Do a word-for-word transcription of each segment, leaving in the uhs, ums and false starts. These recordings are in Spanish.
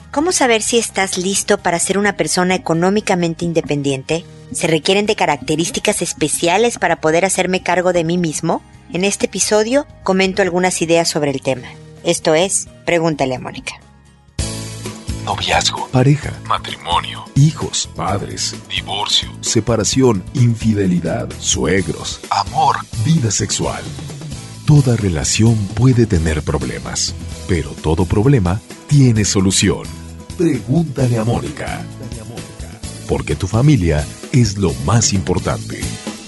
¿Cómo saber si estás listo para ser una persona económicamente independiente? ¿Se requieren de características especiales para poder hacerme cargo de mí mismo? En este episodio comento algunas ideas sobre el tema. Esto es, Pregúntale a Mónica. Noviazgo, pareja, matrimonio, hijos, padres, divorcio, separación, infidelidad, suegros, amor, vida sexual. Toda relación puede tener problemas, pero todo problema tiene solución. Pregúntale a Mónica. Porque tu familia es lo más importante.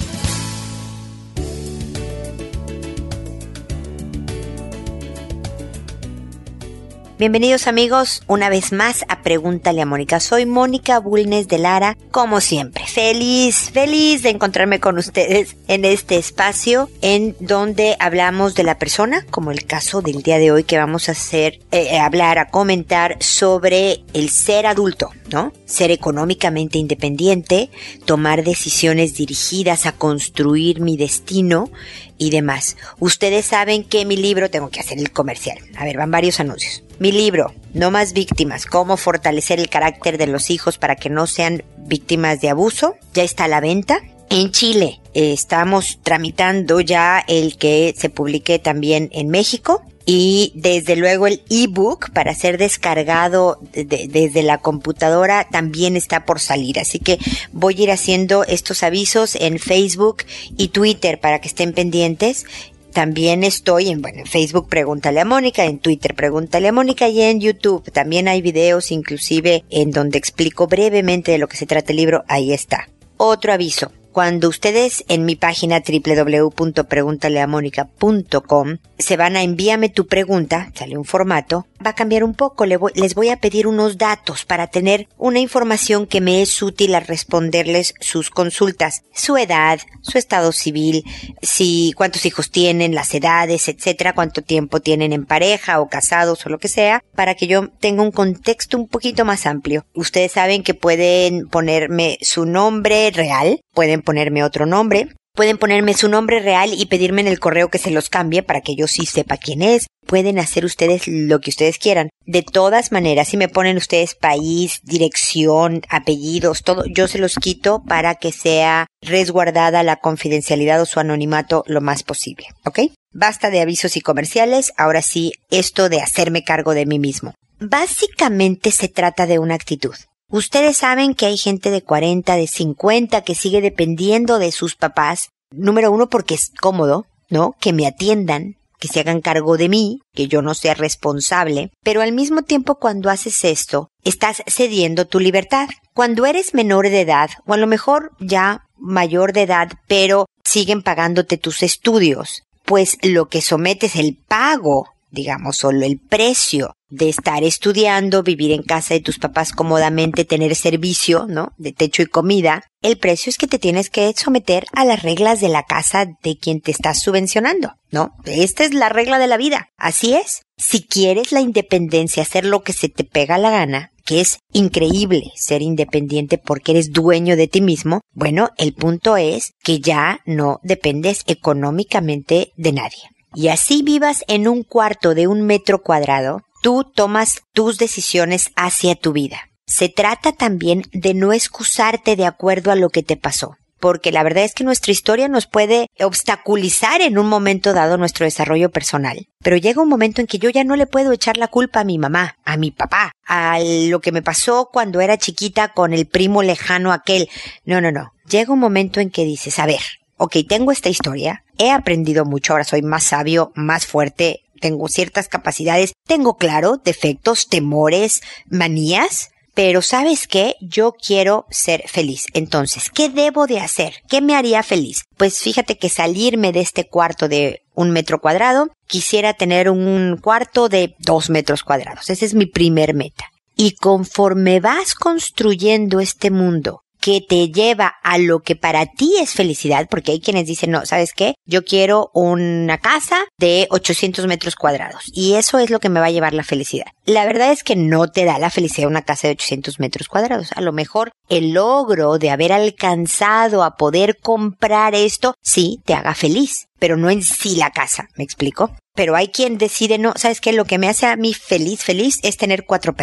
Bienvenidos amigos, una vez más a Pregúntale a Mónica. Soy Mónica Bulnes de Lara, como siempre, feliz, feliz de encontrarme con ustedes en este espacio en donde hablamos de la persona, como el caso del día de hoy que vamos a hacer, eh, hablar, a comentar sobre el ser adulto, ¿no? Ser económicamente independiente, tomar decisiones dirigidas a construir mi destino y demás. Ustedes saben que mi libro, tengo que hacer el comercial, a ver, van varios anuncios. Mi libro, No más víctimas, cómo fortalecer el carácter de los hijos para que no sean víctimas de abuso, ya está a la venta. En Chile eh, estamos tramitando ya el que se publique también en México. Y desde luego el ebook para ser descargado de, de, desde la computadora también está por salir. Así que voy a ir haciendo estos avisos en Facebook y Twitter para que estén pendientes. También estoy en, bueno, en Facebook Pregúntale a Mónica, en Twitter Pregúntale a Mónica y en YouTube. También hay videos inclusive en donde explico brevemente de lo que se trata el libro. Ahí está. Otro aviso. Cuando ustedes en mi página doble u doble u doble u punto pregúntale a mónica punto com se van a envíame tu pregunta, sale un formato, va a cambiar un poco, les voy, les voy a pedir unos datos para tener una información que me es útil a responderles sus consultas, su edad, su estado civil, si cuántos hijos tienen, las edades, etcétera, cuánto tiempo tienen en pareja o casados o lo que sea, para que yo tenga un contexto un poquito más amplio. Ustedes saben que pueden ponerme su nombre real, pueden ponerme otro nombre, pueden ponerme su nombre real y pedirme en el correo que se los cambie para que yo sí sepa quién es. Pueden hacer ustedes lo que ustedes quieran. De todas maneras, si me ponen ustedes país, dirección, apellidos, todo, yo se los quito para que sea resguardada la confidencialidad o su anonimato lo más posible, ¿ok? Basta de avisos y comerciales, ahora sí, esto de hacerme cargo de mí mismo. Básicamente se trata de una actitud. Ustedes saben que hay gente de cuarenta, de cincuenta que sigue dependiendo de sus papás. Número uno, porque es cómodo, ¿no? Que me atiendan, que se hagan cargo de mí, que yo no sea responsable. Pero al mismo tiempo, cuando haces esto, estás cediendo tu libertad. Cuando eres menor de edad, o a lo mejor ya mayor de edad, pero siguen pagándote tus estudios, pues lo que sometes el pago, digamos, solo el precio de estar estudiando, vivir en casa de tus papás cómodamente, tener servicio, ¿no? De techo y comida. El precio es que te tienes que someter a las reglas de la casa de quien te estás subvencionando, ¿no? Esta es la regla de la vida. Así es. Si quieres la independencia, hacer lo que se te pega la gana, que es increíble ser independiente porque eres dueño de ti mismo, bueno, el punto es que ya no dependes económicamente de nadie. Y así vivas en un cuarto de un metro cuadrado, tú tomas tus decisiones hacia tu vida. Se trata también de no excusarte de acuerdo a lo que te pasó, porque la verdad es que nuestra historia nos puede obstaculizar en un momento dado nuestro desarrollo personal. Pero llega un momento en que yo ya no le puedo echar la culpa a mi mamá, a mi papá, a lo que me pasó cuando era chiquita con el primo lejano aquel. No, no, no. Llega un momento en que dices, a ver, ok, tengo esta historia, he aprendido mucho, ahora soy más sabio, más fuerte, tengo ciertas capacidades, tengo, claro, defectos, temores, manías, pero ¿sabes qué? Yo quiero ser feliz. Entonces, ¿qué debo de hacer? ¿Qué me haría feliz? Pues fíjate que salirme de este cuarto de un metro cuadrado, quisiera tener un cuarto de dos metros cuadrados. Esa es mi primer meta. Y conforme vas construyendo este mundo, que te lleva a lo que para ti es felicidad, porque hay quienes dicen, no, ¿sabes qué? Yo quiero una casa de ochocientos metros cuadrados y eso es lo que me va a llevar la felicidad. La verdad es que no te da la felicidad una casa de ochocientos metros cuadrados. A lo mejor el logro de haber alcanzado a poder comprar esto, sí, te haga feliz, pero no en sí la casa, ¿me explico? Pero hay quien decide, no, ¿sabes qué? Lo que me hace a mí feliz, feliz es tener cuatro perros.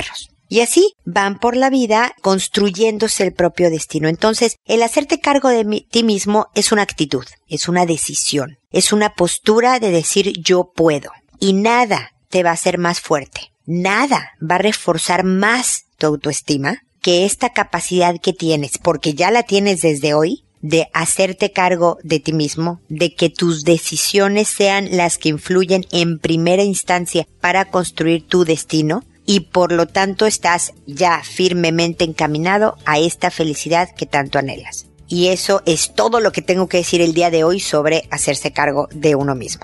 Y así van por la vida construyéndose el propio destino. Entonces, el hacerte cargo de mi, ti mismo es una actitud, es una decisión, es una postura de decir yo puedo. Y nada te va a hacer más fuerte, nada va a reforzar más tu autoestima que esta capacidad que tienes, porque ya la tienes desde hoy, de hacerte cargo de ti mismo, de que tus decisiones sean las que influyen en primera instancia para construir tu destino y por lo tanto estás ya firmemente encaminado a esta felicidad que tanto anhelas. Y eso es todo lo que tengo que decir el día de hoy sobre hacerse cargo de uno mismo.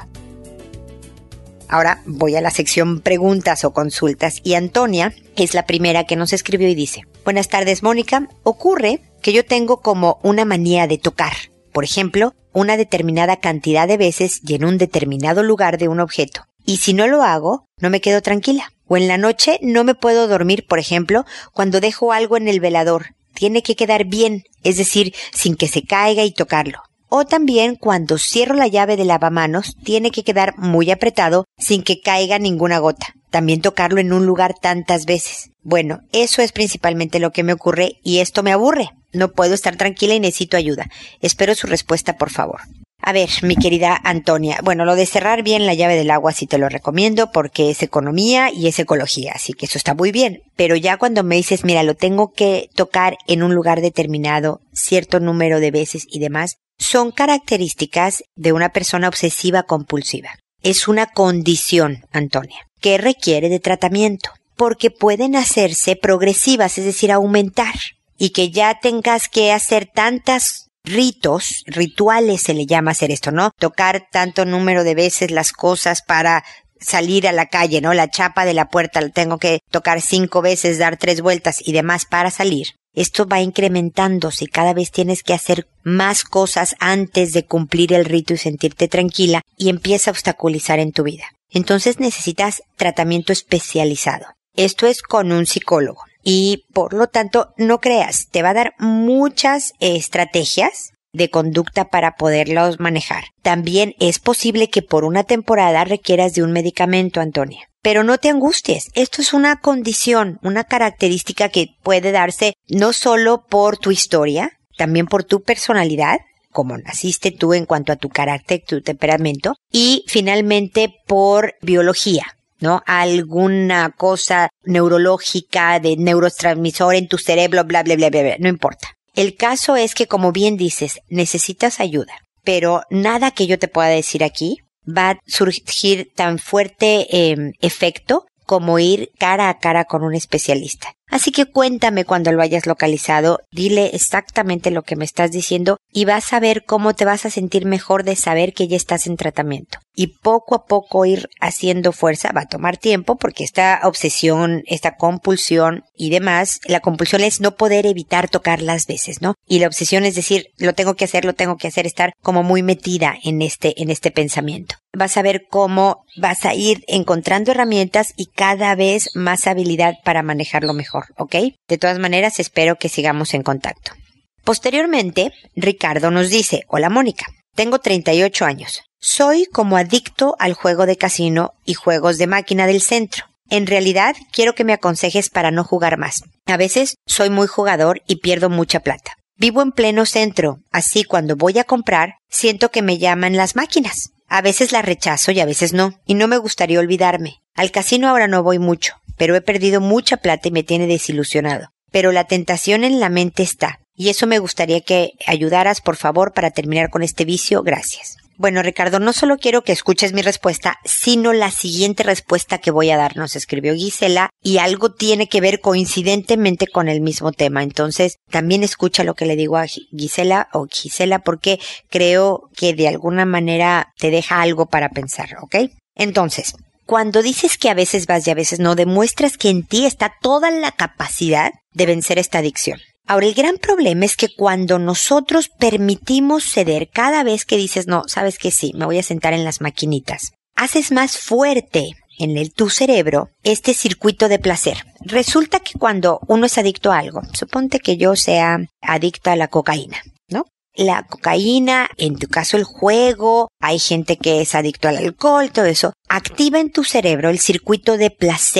Ahora voy a la sección preguntas o consultas y Antonia es la primera que nos escribió y dice: buenas tardes, Mónica. Ocurre que yo tengo como una manía de tocar, por ejemplo, una determinada cantidad de veces y en un determinado lugar de un objeto. Y si no lo hago, no me quedo tranquila. O en la noche no me puedo dormir, por ejemplo, cuando dejo algo en el velador. Tiene que quedar bien, es decir, sin que se caiga y tocarlo. O también cuando cierro la llave de lavamanos, tiene que quedar muy apretado sin que caiga ninguna gota. También tocarlo en un lugar tantas veces. Bueno, eso es principalmente lo que me ocurre y esto me aburre. No puedo estar tranquila y necesito ayuda. Espero su respuesta, por favor. A ver, mi querida Antonia, bueno, lo de cerrar bien la llave del agua sí te lo recomiendo porque es economía y es ecología, así que eso está muy bien. Pero ya cuando me dices, mira, lo tengo que tocar en un lugar determinado, cierto número de veces y demás, son características de una persona obsesiva compulsiva. Es una condición, Antonia, que requiere de tratamiento, porque pueden hacerse progresivas, es decir, aumentar, y que ya tengas que hacer tantas ritos, rituales se le llama hacer esto, ¿no? Tocar tanto número de veces las cosas para salir a la calle, ¿no? La chapa de la puerta la tengo que tocar cinco veces, dar tres vueltas y demás para salir. Esto va incrementándose y cada vez tienes que hacer más cosas antes de cumplir el rito y sentirte tranquila y empieza a obstaculizar en tu vida. Entonces necesitas tratamiento especializado. Esto es con un psicólogo y por lo tanto no creas, te va a dar muchas eh, estrategias de conducta para poderlos manejar. También es posible que por una temporada requieras de un medicamento, Antonia. Pero no te angusties, esto es una condición, una característica que puede darse no solo por tu historia, también por tu personalidad, como naciste tú en cuanto a tu carácter, tu temperamento, y finalmente por biología, ¿no? Alguna cosa neurológica de neurotransmisor en tu cerebro, bla, bla, bla, bla, bla, no importa. El caso es que, como bien dices, necesitas ayuda, pero nada que yo te pueda decir aquí va a surgir tan fuerte eh, efecto como ir cara a cara con un especialista. Así que cuéntame cuando lo hayas localizado, dile exactamente lo que me estás diciendo y vas a ver cómo te vas a sentir mejor de saber que ya estás en tratamiento. Y poco a poco ir haciendo fuerza, va a tomar tiempo porque esta obsesión, esta compulsión y demás, la compulsión es no poder evitar tocar las veces, ¿no? Y la obsesión es decir, lo tengo que hacer, lo tengo que hacer, estar como muy metida en este, en este pensamiento. Vas a ver cómo vas a ir encontrando herramientas y cada vez más habilidad para manejarlo mejor, ¿ok? De todas maneras, espero que sigamos en contacto. Posteriormente, Ricardo nos dice: hola Mónica, tengo treinta y ocho años. Soy como adicto al juego de casino y juegos de máquina del centro. En realidad, quiero que me aconsejes para no jugar más. A veces soy muy jugador y pierdo mucha plata. Vivo en pleno centro, así cuando voy a comprar, siento que me llaman las máquinas. A veces las rechazo y a veces no, y no me gustaría olvidarme. Al casino ahora no voy mucho, pero he perdido mucha plata y me tiene desilusionado. Pero la tentación en la mente está, y eso me gustaría que ayudaras, por favor, para terminar con este vicio. Gracias. Bueno, Ricardo, no solo quiero que escuches mi respuesta, sino la siguiente respuesta que voy a dar. Nos escribió Gisela y algo tiene que ver coincidentemente con el mismo tema. Entonces, también escucha lo que le digo a Gisela o Gisela porque creo que de alguna manera te deja algo para pensar, ¿ok? Entonces, cuando dices que a veces vas y a veces no, demuestras que en ti está toda la capacidad de vencer esta adicción. Ahora, el gran problema es que cuando nosotros permitimos ceder cada vez que dices, no, sabes que sí, me voy a sentar en las maquinitas, haces más fuerte en el tu cerebro este circuito de placer. Resulta que cuando uno es adicto a algo, suponte que yo sea adicta a la cocaína, ¿no? La cocaína, en tu caso el juego, hay gente que es adicto al alcohol, todo eso, activa en tu cerebro el circuito de placer.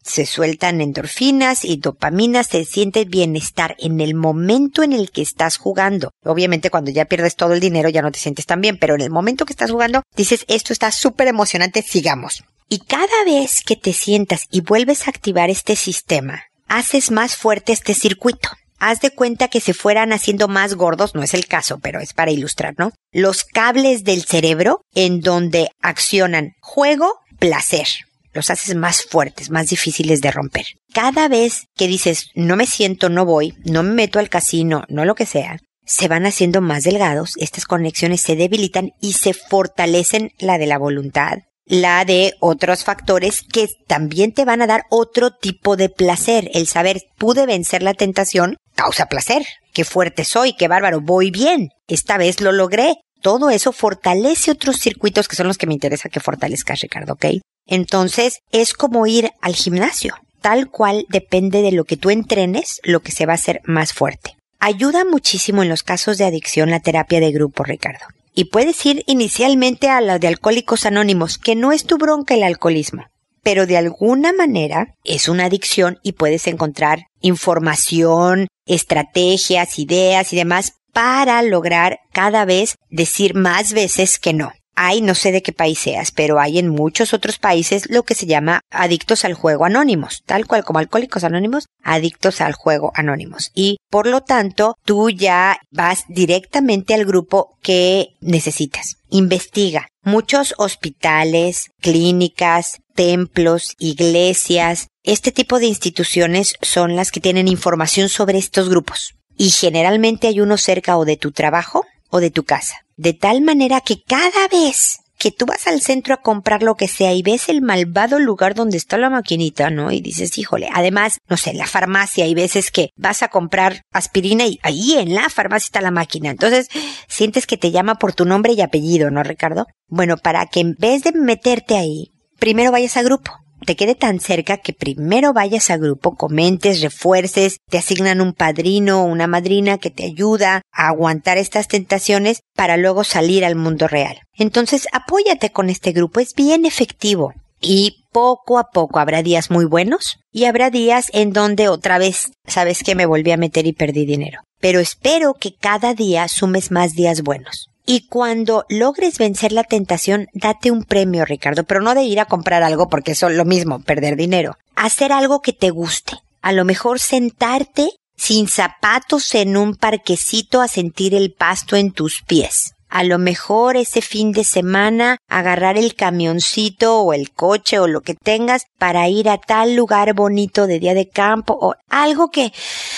se sueltan endorfinas y dopaminas, se siente bienestar en el momento en el que estás jugando. Obviamente cuando ya pierdes todo el dinero ya no te sientes tan bien, pero en el momento que estás jugando dices, esto está súper emocionante, sigamos. Y cada vez que te sientas y vuelves a activar este sistema, haces más fuerte este circuito. Haz de cuenta que se fueran haciendo más gordos, no es el caso, pero es para ilustrar, ¿no? Los cables del cerebro en donde accionan juego, placer. Los haces más fuertes, más difíciles de romper. Cada vez que dices, no me siento, no voy, no me meto al casino, no lo que sea, se van haciendo más delgados, estas conexiones se debilitan y se fortalecen la de la voluntad, la de otros factores que también te van a dar otro tipo de placer. El saber, pude vencer la tentación, causa placer. Qué fuerte soy, qué bárbaro, voy bien. Esta vez lo logré. Todo eso fortalece otros circuitos que son los que me interesa que fortalezcas, Ricardo, ¿ok? Entonces, es como ir al gimnasio. Tal cual depende de lo que tú entrenes, lo que se va a hacer más fuerte. Ayuda muchísimo en los casos de adicción la terapia de grupo, Ricardo. Y puedes ir inicialmente a la de Alcohólicos Anónimos, que no es tu bronca el alcoholismo, pero de alguna manera es una adicción y puedes encontrar información, estrategias, ideas y demás para lograr cada vez decir más veces que no. Hay, no sé de qué país seas, pero hay en muchos otros países lo que se llama adictos al juego anónimos, tal cual como Alcohólicos Anónimos, adictos al juego anónimos. Y por lo tanto, tú ya vas directamente al grupo que necesitas. Investiga. Muchos hospitales, clínicas, templos, iglesias, este tipo de instituciones son las que tienen información sobre estos grupos. Y generalmente hay uno cerca o de tu trabajo o de tu casa. De tal manera que cada vez que tú vas al centro a comprar lo que sea y ves el malvado lugar donde está la maquinita, ¿no? Y dices, híjole, además, no sé, en la farmacia hay veces que vas a comprar aspirina y ahí en la farmacia está la máquina. Entonces, sientes que te llama por tu nombre y apellido, ¿no, Ricardo? Bueno, para que en vez de meterte ahí, primero vayas a grupo. Te quede tan cerca que primero vayas a grupo, comentes, refuerces, te asignan un padrino o una madrina que te ayuda a aguantar estas tentaciones para luego salir al mundo real. Entonces, apóyate con este grupo, es bien efectivo. Y poco a poco habrá días muy buenos y habrá días en donde otra vez, sabes que me volví a meter y perdí dinero. Pero espero que cada día sumes más días buenos. Y cuando logres vencer la tentación, date un premio, Ricardo, pero no de ir a comprar algo porque eso es lo mismo, perder dinero. Hacer algo que te guste. A lo mejor sentarte sin zapatos en un parquecito a sentir el pasto en tus pies. A lo mejor ese fin de semana agarrar el camioncito o el coche o lo que tengas para ir a tal lugar bonito de día de campo o algo que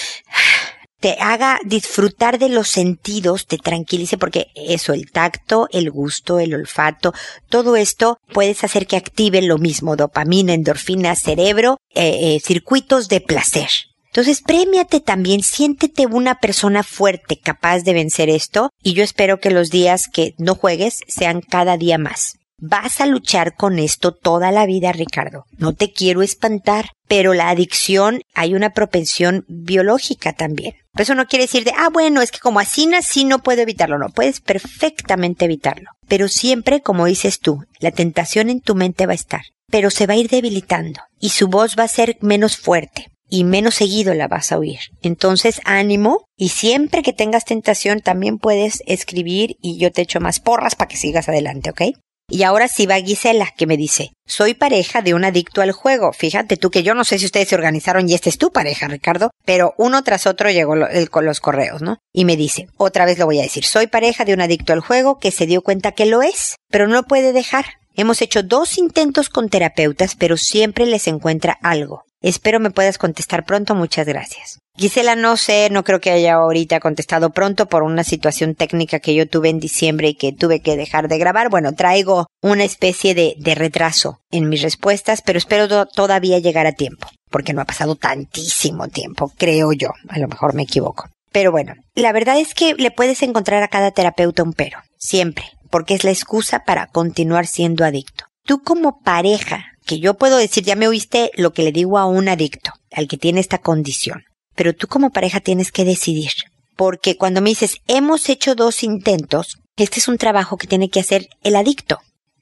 te haga disfrutar de los sentidos, te tranquilice, porque eso, el tacto, el gusto, el olfato, todo esto puedes hacer que active lo mismo, dopamina, endorfina, cerebro, eh, eh, circuitos de placer. Entonces, prémiate también, siéntete una persona fuerte, capaz de vencer esto, y yo espero que los días que no juegues sean cada día más. Vas a luchar con esto toda la vida, Ricardo. No te quiero espantar, pero la adicción hay una propensión biológica también. Eso no quiere decir de, ah, bueno, es que como así nací no puedo evitarlo. No, puedes perfectamente evitarlo. Pero siempre, como dices tú, la tentación en tu mente va a estar, pero se va a ir debilitando y su voz va a ser menos fuerte y menos seguido la vas a oír. Entonces, ánimo, y siempre que tengas tentación también puedes escribir y yo te echo más porras para que sigas adelante, ¿ok? Y ahora sí va Gisela, que me dice, soy pareja de un adicto al juego. Fíjate tú que yo no sé si ustedes se organizaron y esta es tu pareja, Ricardo, pero uno tras otro llegó lo, el, con los correos, ¿no? Y me dice, otra vez lo voy a decir, soy pareja de un adicto al juego que se dio cuenta que lo es, pero no lo puede dejar. Hemos hecho dos intentos con terapeutas, pero siempre les encuentra algo. Espero me puedas contestar pronto, muchas gracias. Gisela, no sé, no creo que haya ahorita contestado pronto por una situación técnica que yo tuve en diciembre y que tuve que dejar de grabar. Bueno, traigo una especie de, de retraso en mis respuestas, pero espero do- todavía llegar a tiempo, porque no ha pasado tantísimo tiempo, creo yo. A lo mejor me equivoco. Pero bueno, la verdad es que le puedes encontrar a cada terapeuta un pero, siempre, porque es la excusa para continuar siendo adicto. Tú como pareja, que yo puedo decir, ya me oíste lo que le digo a un adicto, al que tiene esta condición. Pero tú como pareja tienes que decidir. Porque cuando me dices, hemos hecho dos intentos, este es un trabajo que tiene que hacer el adicto.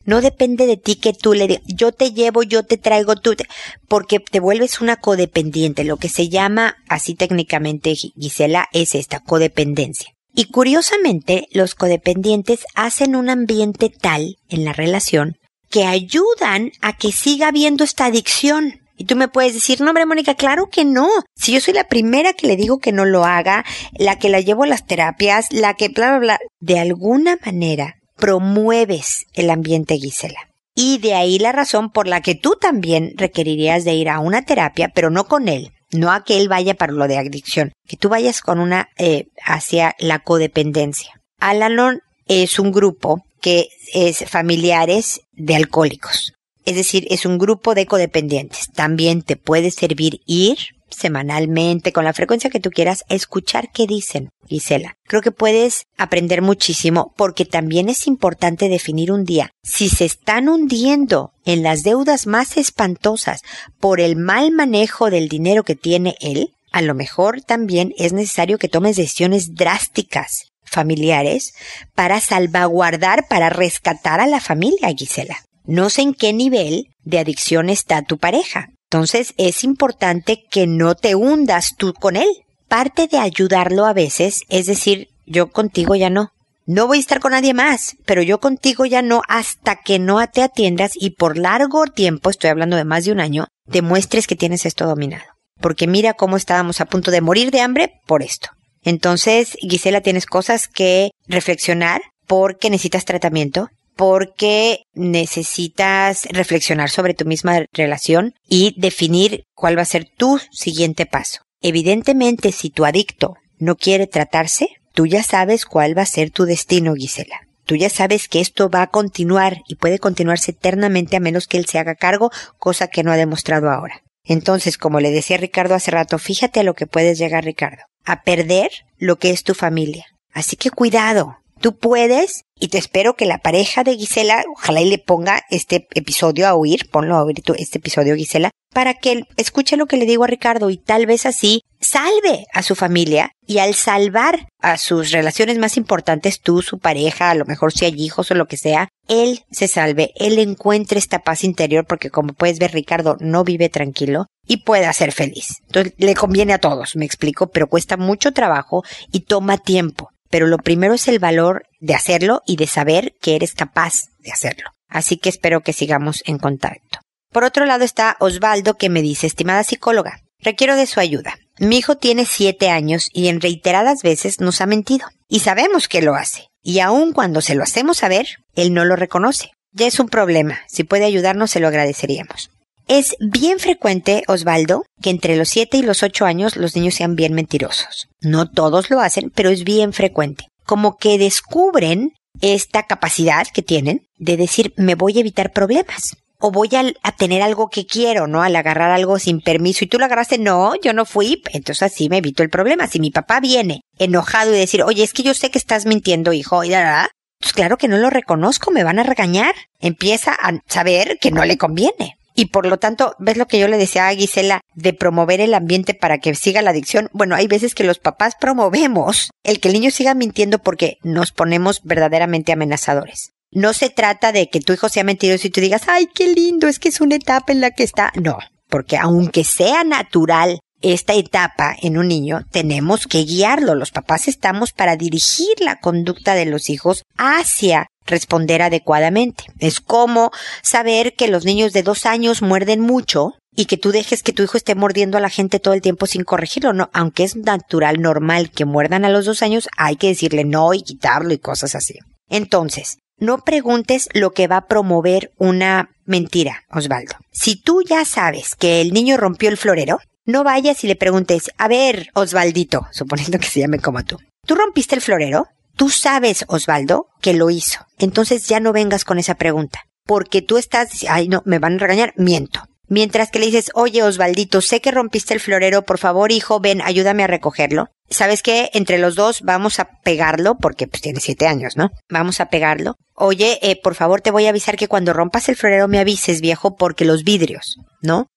No depende de ti que tú le digas, yo te llevo, yo te traigo, tú te... porque te vuelves una codependiente. Lo que se llama, así técnicamente, Gisela, es esta, codependencia. Y curiosamente, los codependientes hacen un ambiente tal en la relación que ayudan a que siga habiendo esta adicción. Y tú me puedes decir, no, hombre, Mónica, claro que no. Si yo soy la primera que le digo que no lo haga, la que la llevo a las terapias, la que bla, bla, bla. De alguna manera promueves el ambiente, Gisela. Y de ahí la razón por la que tú también requerirías de ir a una terapia, pero no con él. No a que él vaya para lo de adicción. Que tú vayas con una eh, hacia la codependencia. Al-Anon es un grupo que es familiares de alcohólicos. Es decir, es un grupo de codependientes. También te puede servir ir semanalmente, con la frecuencia que tú quieras, a escuchar qué dicen, Gisela. Creo que puedes aprender muchísimo porque también es importante definir un día. Si se están hundiendo en las deudas más espantosas por el mal manejo del dinero que tiene él, a lo mejor también es necesario que tomes decisiones drásticas familiares para salvaguardar, para rescatar a la familia, Gisela. No sé en qué nivel de adicción está tu pareja. Entonces es importante que no te hundas tú con él. Parte de ayudarlo a veces es decir, yo contigo ya no. No voy a estar con nadie más, pero yo contigo ya no hasta que no te atiendas y por largo tiempo, estoy hablando de más de un año, demuestres que tienes esto dominado. Porque mira cómo estábamos a punto de morir de hambre por esto. Entonces, Gisela, tienes cosas que reflexionar porque necesitas tratamiento, porque necesitas reflexionar sobre tu misma relación y definir cuál va a ser tu siguiente paso. Evidentemente, si tu adicto no quiere tratarse, tú ya sabes cuál va a ser tu destino, Gisela. Tú ya sabes que esto va a continuar y puede continuarse eternamente a menos que él se haga cargo, cosa que no ha demostrado ahora. Entonces, como le decía Ricardo hace rato, fíjate a lo que puedes llegar, Ricardo, a perder lo que es tu familia. Así que cuidado. Tú puedes, y te espero que la pareja de Gisela, ojalá y le ponga este episodio a oír, ponlo a oír tu, este episodio, Gisela, para que él escuche lo que le digo a Ricardo y tal vez así salve a su familia y al salvar a sus relaciones más importantes, tú, su pareja, a lo mejor si hay hijos o lo que sea, él se salve, él encuentre esta paz interior porque como puedes ver, Ricardo no vive tranquilo y pueda ser feliz. Entonces le conviene a todos, me explico, pero cuesta mucho trabajo y toma tiempo. Pero lo primero es el valor de hacerlo y de saber que eres capaz de hacerlo. Así que espero que sigamos en contacto. Por otro lado está Osvaldo que me dice, estimada psicóloga, requiero de su ayuda. Mi hijo tiene siete años y en reiteradas veces nos ha mentido. Y sabemos que lo hace. Y aun cuando se lo hacemos saber, él no lo reconoce. Ya es un problema. Si puede ayudarnos, se lo agradeceríamos. Es bien frecuente, Osvaldo, que entre los siete y los ocho años los niños sean bien mentirosos. No todos lo hacen, pero es bien frecuente. Como que descubren esta capacidad que tienen de decir, me voy a evitar problemas. O voy a, a tener algo que quiero, ¿no? Al agarrar algo sin permiso. Y tú lo agarraste, no, yo no fui. Entonces así me evito el problema. Si mi papá viene enojado y decir, oye, es que yo sé que estás mintiendo, hijo, y da, pues claro que no lo reconozco, me van a regañar. Empieza a saber que no le conviene. Y por lo tanto, ¿ves lo que yo le decía a Gisela de promover el ambiente para que siga la adicción? Bueno, hay veces que los papás promovemos el que el niño siga mintiendo porque nos ponemos verdaderamente amenazadores. No se trata de que tu hijo sea mentiroso y tú digas, ¡ay, qué lindo! Es que es una etapa en la que está. No, porque aunque sea natural esta etapa en un niño, tenemos que guiarlo. Los papás estamos para dirigir la conducta de los hijos hacia responder adecuadamente. Es como saber que los niños de dos años muerden mucho y que tú dejes que tu hijo esté mordiendo a la gente todo el tiempo sin corregirlo, ¿no? Aunque es natural, normal que muerdan a los dos años, hay que decirle no y quitarlo y cosas así. Entonces, no preguntes lo que va a promover una mentira, Osvaldo. Si tú ya sabes que el niño rompió el florero, no vayas y le preguntes, a ver, Osvaldito, suponiendo que se llame como tú, ¿tú rompiste el florero? Tú sabes, Osvaldo, que lo hizo. Entonces ya no vengas con esa pregunta. Porque tú estás, ay no, me van a regañar, miento. Mientras que le dices, oye Osvaldito, sé que rompiste el florero, por favor hijo, ven, ayúdame a recogerlo. ¿Sabes qué? Entre los dos vamos a pegarlo, porque pues tiene siete años, ¿no? Vamos a pegarlo. Oye, eh, por favor te voy a avisar que cuando rompas el florero me avises, viejo, porque los vidrios, ¿no?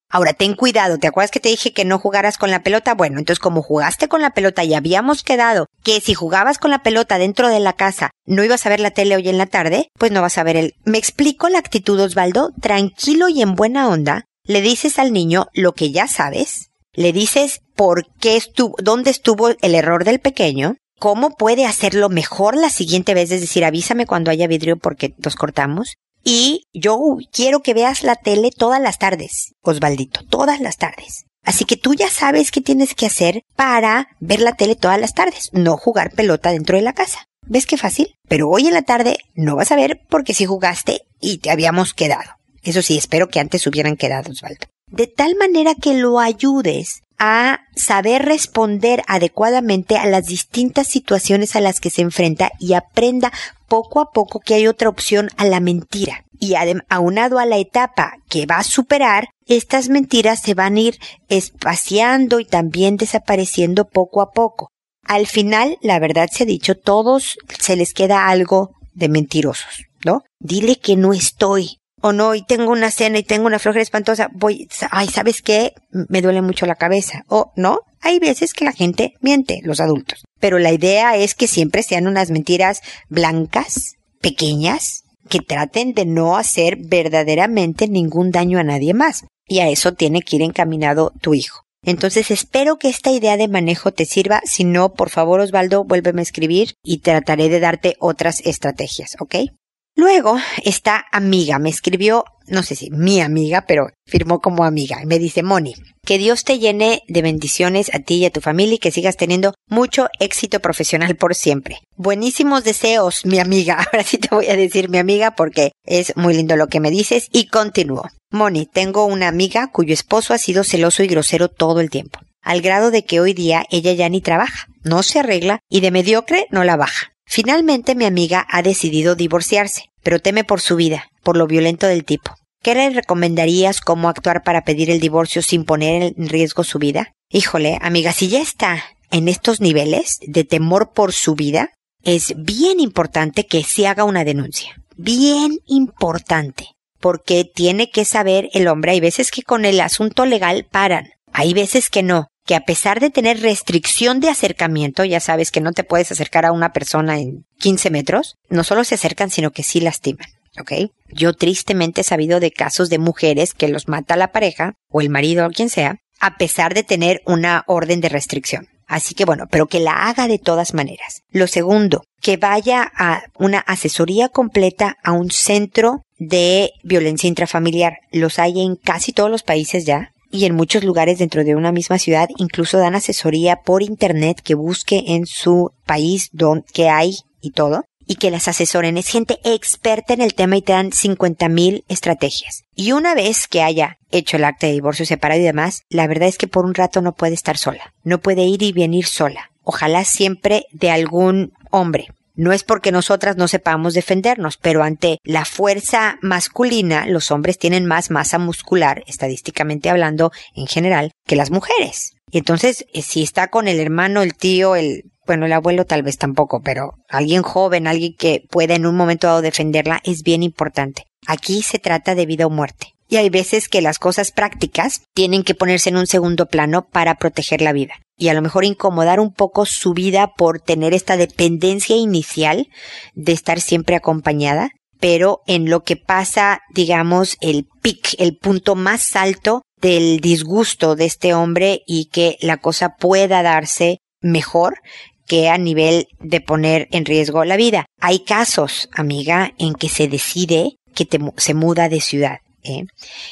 Ahora, ten cuidado, ¿te acuerdas que te dije que no jugaras con la pelota? Bueno, entonces como jugaste con la pelota y habíamos quedado que si jugabas con la pelota dentro de la casa no ibas a ver la tele hoy en la tarde, pues no vas a ver el... ¿Me explico la actitud, Osvaldo? Tranquilo y en buena onda, le dices al niño lo que ya sabes, le dices por qué estuvo, dónde estuvo el error del pequeño, cómo puede hacerlo mejor la siguiente vez, es decir, avísame cuando haya vidrio porque nos cortamos. Y yo quiero que veas la tele todas las tardes, Osvaldito, todas las tardes. Así que tú ya sabes qué tienes que hacer para ver la tele todas las tardes, no jugar pelota dentro de la casa. ¿Ves qué fácil? Pero hoy en la tarde no vas a ver porque sí jugaste y te habíamos quedado. Eso sí, espero que antes hubieran quedado, Osvaldo. De tal manera que lo ayudes a saber responder adecuadamente a las distintas situaciones a las que se enfrenta y aprenda poco a poco que hay otra opción a la mentira. Y aunado a la etapa que va a superar, estas mentiras se van a ir espaciando y también desapareciendo poco a poco. Al final, la verdad se ha dicho, todos se les queda algo de mentirosos, ¿no? Dile que no estoy. O no, y tengo una cena y tengo una flojera espantosa, voy, ay, ¿sabes qué? Me duele mucho la cabeza. O, ¿no? Hay veces que la gente miente, los adultos. Pero la idea es que siempre sean unas mentiras blancas, pequeñas, que traten de no hacer verdaderamente ningún daño a nadie más. Y a eso tiene que ir encaminado tu hijo. Entonces espero que esta idea de manejo te sirva. Si no, por favor, Osvaldo, vuélveme a escribir y trataré de darte otras estrategias, ¿ok? Luego, esta amiga me escribió, no sé si mi amiga, pero firmó como amiga. Y me dice, Moni, que Dios te llene de bendiciones a ti y a tu familia y que sigas teniendo mucho éxito profesional por siempre. Buenísimos deseos, mi amiga. Ahora sí te voy a decir mi amiga porque es muy lindo lo que me dices. Y continúo. Moni, tengo una amiga cuyo esposo ha sido celoso y grosero todo el tiempo, al grado de que hoy día ella ya ni trabaja, no se arregla y de mediocre no la baja. Finalmente mi amiga ha decidido divorciarse, pero teme por su vida, por lo violento del tipo. ¿Qué le recomendarías cómo actuar para pedir el divorcio sin poner en riesgo su vida? Híjole, amiga, si ya está en estos niveles de temor por su vida, es bien importante que se haga una denuncia. Bien importante, porque tiene que saber el hombre, hay veces que con el asunto legal paran, hay veces que no. Que a pesar de tener restricción de acercamiento, ya sabes que no te puedes acercar a una persona en quince metros, no solo se acercan, sino que sí lastiman, ¿ok? Yo tristemente he sabido de casos de mujeres que los mata la pareja, o el marido o quien sea, a pesar de tener una orden de restricción. Así que bueno, pero que la haga de todas maneras. Lo segundo, que vaya a una asesoría completa a un centro de violencia intrafamiliar. Los hay en casi todos los países ya. Y en muchos lugares dentro de una misma ciudad incluso dan asesoría por internet que busque en su país donde, qué hay y todo, y que las asesoren. Es gente experta en el tema y te dan cincuenta mil estrategias. Y una vez que haya hecho el acta de divorcio separado y demás, la verdad es que por un rato no puede estar sola. No puede ir y venir sola. Ojalá siempre de algún hombre. No es porque nosotras no sepamos defendernos, pero ante la fuerza masculina, los hombres tienen más masa muscular, estadísticamente hablando, en general, que las mujeres. Y entonces, si está con el hermano, el tío, el, bueno, el abuelo tal vez tampoco, pero alguien joven, alguien que pueda en un momento dado defenderla, es bien importante. Aquí se trata de vida o muerte. Y hay veces que las cosas prácticas tienen que ponerse en un segundo plano para proteger la vida. Y a lo mejor incomodar un poco su vida por tener esta dependencia inicial de estar siempre acompañada. Pero en lo que pasa, digamos, el pic, el punto más alto del disgusto de este hombre y que la cosa pueda darse mejor que a nivel de poner en riesgo la vida. Hay casos, amiga, en que se decide que te, se muda de ciudad. ¿Eh?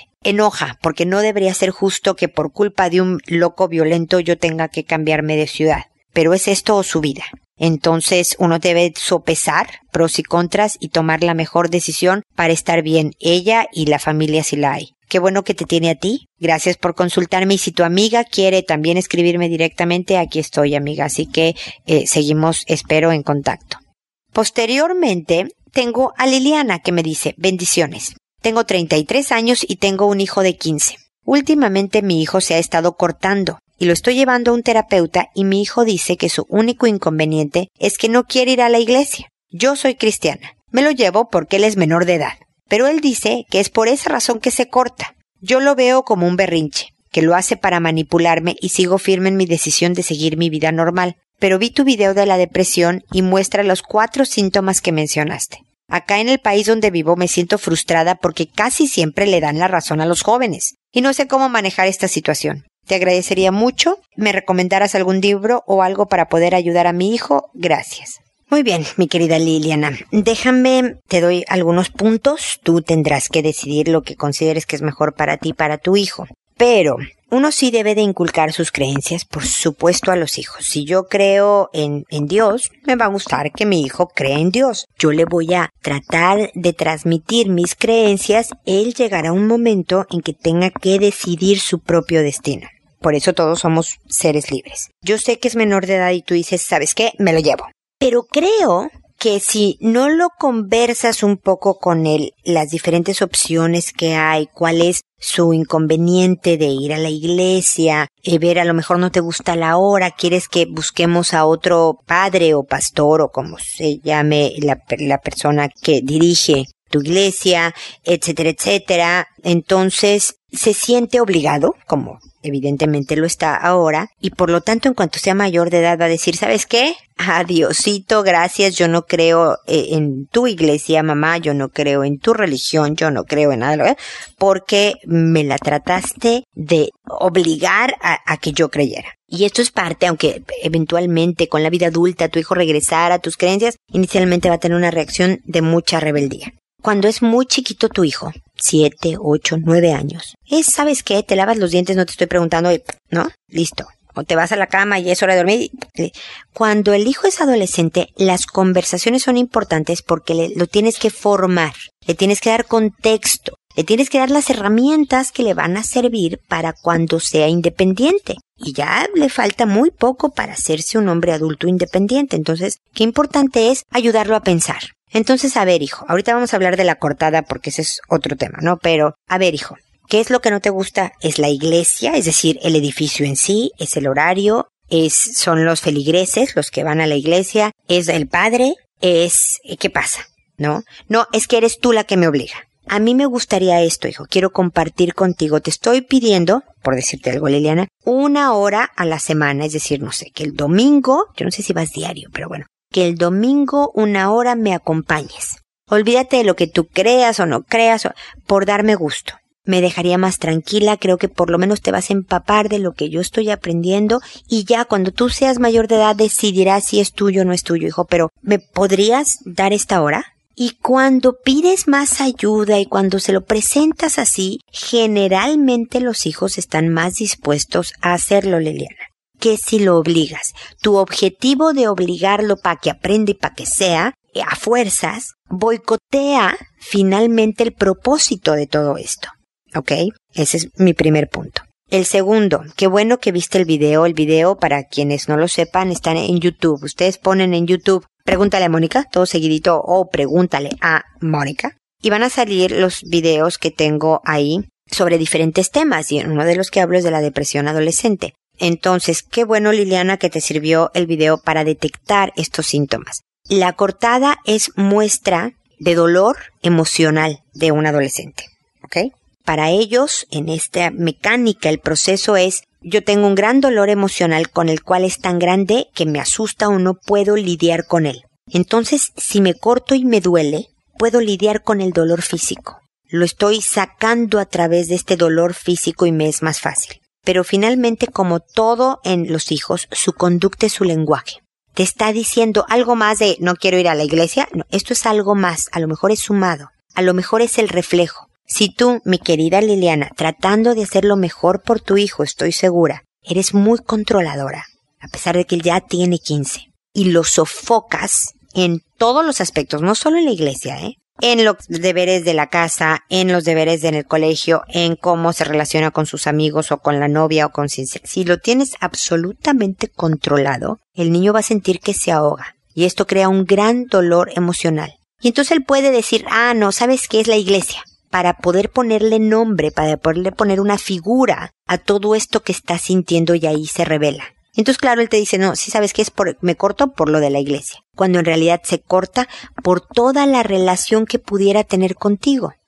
Enoja, porque no debería ser justo que por culpa de un loco violento yo tenga que cambiarme de ciudad. Pero es esto o su vida. Entonces uno debe sopesar pros y contras y tomar la mejor decisión para estar bien ella y la familia si la hay. Qué bueno que te tiene a ti. Gracias por consultarme y si tu amiga quiere también escribirme directamente, aquí estoy, amiga. Así que eh, seguimos, espero, en contacto. Posteriormente tengo a Liliana que me dice, bendiciones. Tengo treinta y tres años y tengo un hijo de quince. Últimamente mi hijo se ha estado cortando y lo estoy llevando a un terapeuta y mi hijo dice que su único inconveniente es que no quiere ir a la iglesia. Yo soy cristiana. Me lo llevo porque él es menor de edad. Pero él dice que es por esa razón que se corta. Yo lo veo como un berrinche, que lo hace para manipularme y sigo firme en mi decisión de seguir mi vida normal. Pero vi tu video de la depresión y muestra los cuatro síntomas que mencionaste. Acá en el país donde vivo me siento frustrada porque casi siempre le dan la razón a los jóvenes y no sé cómo manejar esta situación. Te agradecería mucho me recomendaras algún libro o algo para poder ayudar a mi hijo. Gracias. Muy bien, mi querida Liliana. Déjame, te doy algunos puntos. Tú tendrás que decidir lo que consideres que es mejor para ti y para tu hijo. Pero uno sí debe de inculcar sus creencias, por supuesto, a los hijos. Si yo creo en, en Dios, me va a gustar que mi hijo crea en Dios. Yo le voy a tratar de transmitir mis creencias. Él llegará un momento en que tenga que decidir su propio destino. Por eso todos somos seres libres. Yo sé que es menor de edad y tú dices, ¿sabes qué? Me lo llevo. Pero creo que si no lo conversas un poco con él, las diferentes opciones que hay, cuál es su inconveniente de ir a la iglesia, eh, ver a lo mejor no te gusta la hora, quieres que busquemos a otro padre o pastor o como se llame la, la persona que dirige tu iglesia, etcétera, etcétera. Entonces se siente obligado, como evidentemente lo está ahora, y por lo tanto en cuanto sea mayor de edad va a decir, ¿sabes qué? Adiosito, gracias, yo no creo eh, en tu iglesia, mamá, yo no creo en tu religión, yo no creo en nada, ¿eh? Porque me la trataste de obligar a, a que yo creyera. Y esto es parte, aunque eventualmente con la vida adulta tu hijo regresara a tus creencias, inicialmente va a tener una reacción de mucha rebeldía. Cuando es muy chiquito tu hijo, siete, ocho, nueve años, es, ¿sabes qué? Te lavas los dientes, no te estoy preguntando, ¿no? Listo. O te vas a la cama y es hora de dormir. Cuando el hijo es adolescente, las conversaciones son importantes porque le, lo tienes que formar, le tienes que dar contexto, le tienes que dar las herramientas que le van a servir para cuando sea independiente. Y ya le falta muy poco para hacerse un hombre adulto independiente. Entonces, qué importante es ayudarlo a pensar. Entonces, a ver, hijo, ahorita vamos a hablar de la cortada porque ese es otro tema, ¿no? Pero, a ver, hijo, ¿qué es lo que no te gusta? ¿Es la iglesia? Es decir, el edificio en sí, es el horario, es, son los feligreses, los que van a la iglesia, es el padre, es, ¿qué pasa? ¿No? No, es que eres tú la que me obliga. A mí me gustaría esto, hijo, quiero compartir contigo. Te estoy pidiendo, por decirte algo, Liliana, una hora a la semana, es decir, no sé, que el domingo, yo no sé si vas diario, pero bueno, que el domingo una hora me acompañes. Olvídate de lo que tú creas o no creas, o, por darme gusto. Me dejaría más tranquila, creo que por lo menos te vas a empapar de lo que yo estoy aprendiendo y ya cuando tú seas mayor de edad decidirás si es tuyo o no es tuyo, hijo, pero ¿me podrías dar esta hora? Y cuando pides más ayuda y cuando se lo presentas así, generalmente los hijos están más dispuestos a hacerlo, Liliana, que si lo obligas. Tu objetivo de obligarlo para que aprenda y para que sea, a fuerzas, boicotea finalmente el propósito de todo esto. ¿Ok? Ese es mi primer punto. El segundo, qué bueno que viste el video. El video, para quienes no lo sepan, está en YouTube. Ustedes ponen en YouTube, pregúntale a Mónica, todo seguidito, o pregúntale a Mónica. Y van a salir los videos que tengo ahí sobre diferentes temas. Y uno de los que hablo es de la depresión adolescente. Entonces, qué bueno, Liliana, que te sirvió el video para detectar estos síntomas. La cortada es muestra de dolor emocional de un adolescente. ¿Ok? Para ellos, en esta mecánica, el proceso es, yo tengo un gran dolor emocional con el cual es tan grande que me asusta o no puedo lidiar con él. Entonces, si me corto y me duele, puedo lidiar con el dolor físico. Lo estoy sacando a través de este dolor físico y me es más fácil. Pero finalmente, como todo en los hijos, su conducta es su lenguaje. Te está diciendo algo más de, no quiero ir a la iglesia. No, esto es algo más. A lo mejor es sumado. A lo mejor es el reflejo. Si tú, mi querida Liliana, tratando de hacer lo mejor por tu hijo, estoy segura, eres muy controladora, a pesar de que él ya tiene quince, y lo sofocas en todos los aspectos, no solo en la iglesia, ¿eh? En los deberes de la casa, en los deberes en el colegio, en cómo se relaciona con sus amigos o con la novia o con... Si lo tienes absolutamente controlado, el niño va a sentir que se ahoga, y esto crea un gran dolor emocional. Y entonces él puede decir, ah, no, ¿sabes qué es la iglesia? Para poder ponerle nombre, para poderle poner una figura a todo esto que está sintiendo y ahí se revela. Entonces, claro, él te dice, no, sí sabes qué es, por, me corto por lo de la iglesia. Cuando en realidad se corta por toda la relación que pudiera tener contigo.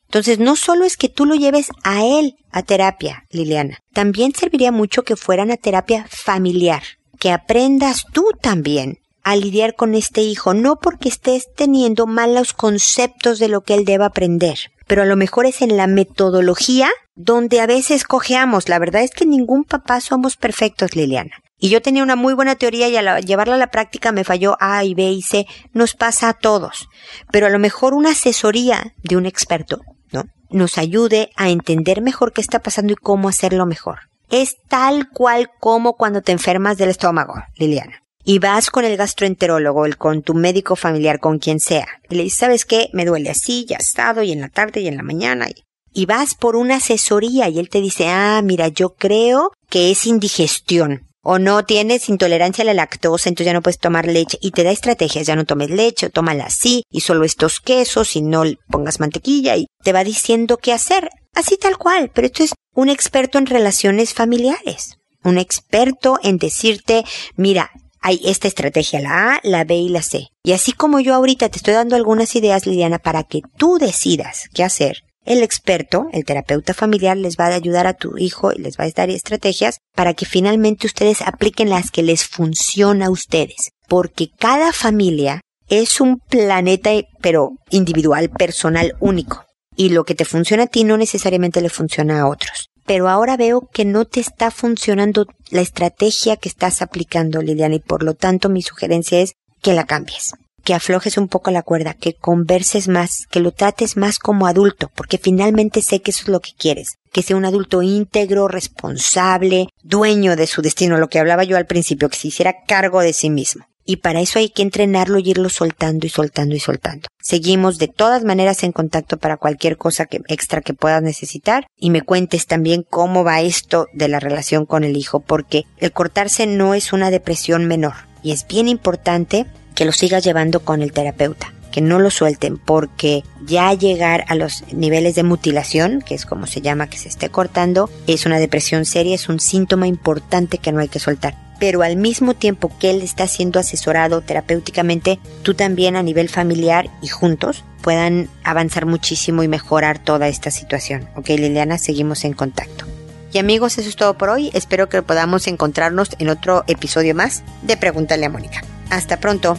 Entonces, no solo es que tú lo lleves a él a terapia, Liliana, también serviría mucho que fueran a terapia familiar, que aprendas tú también a lidiar con este hijo, no porque estés teniendo malos conceptos de lo que él deba aprender, pero a lo mejor es en la metodología donde a veces cojeamos. La verdad es que ningún papá somos perfectos, Liliana. Y yo tenía una muy buena teoría y al llevarla a la práctica me falló A y B y C. Nos pasa a todos. Pero a lo mejor una asesoría de un experto, ¿no?, nos ayude a entender mejor qué está pasando y cómo hacerlo mejor. Es tal cual como cuando te enfermas del estómago, Liliana, y vas con el gastroenterólogo, el, con tu médico familiar, con quien sea, y le dices, ¿sabes qué? Me duele así, ya asado, y en la tarde, y en la mañana, y, y vas por una asesoría, y él te dice, ah, mira, yo creo que es indigestión, o no tienes intolerancia a la lactosa, entonces ya no puedes tomar leche, y te da estrategias, ya no tomes leche, o tómala así, y solo estos quesos, y no pongas mantequilla, y te va diciendo qué hacer, así tal cual, pero esto es un experto en relaciones familiares, un experto en decirte, mira, hay esta estrategia, la A, la B y la C. Y así como yo ahorita te estoy dando algunas ideas, Liliana, para que tú decidas qué hacer, el experto, el terapeuta familiar, les va a ayudar a tu hijo y les va a dar estrategias para que finalmente ustedes apliquen las que les funciona a ustedes. Porque cada familia es un planeta, pero individual, personal, único. Y lo que te funciona a ti no necesariamente le funciona a otros. Pero ahora veo que no te está funcionando la estrategia que estás aplicando, Liliana, y por lo tanto mi sugerencia es que la cambies, que aflojes un poco la cuerda, que converses más, que lo trates más como adulto, porque finalmente sé que eso es lo que quieres, que sea un adulto íntegro, responsable, dueño de su destino, lo que hablaba yo al principio, que se hiciera cargo de sí mismo. Y para eso hay que entrenarlo y irlo soltando y soltando y soltando. Seguimos de todas maneras en contacto para cualquier cosa que, extra que puedas necesitar. Y me cuentes también cómo va esto de la relación con el hijo, porque el cortarse no es una depresión menor. Y es bien importante que lo sigas llevando con el terapeuta, que no lo suelten, porque ya llegar a los niveles de mutilación, que es como se llama que se esté cortando, es una depresión seria, es un síntoma importante que no hay que soltar. Pero al mismo tiempo que él está siendo asesorado terapéuticamente, tú también a nivel familiar y juntos puedan avanzar muchísimo y mejorar toda esta situación. Ok, Liliana, seguimos en contacto. Y amigos, eso es todo por hoy. Espero que podamos encontrarnos en otro episodio más de Pregúntale a Mónica. Hasta pronto.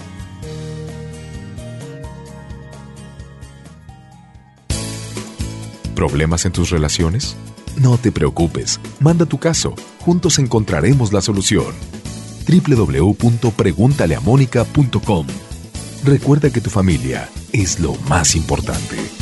¿Problemas en tus relaciones? No te preocupes, manda tu caso, juntos encontraremos la solución. doble u doble u doble u punto pregúntale a mónica punto com. Recuerda que tu familia es lo más importante.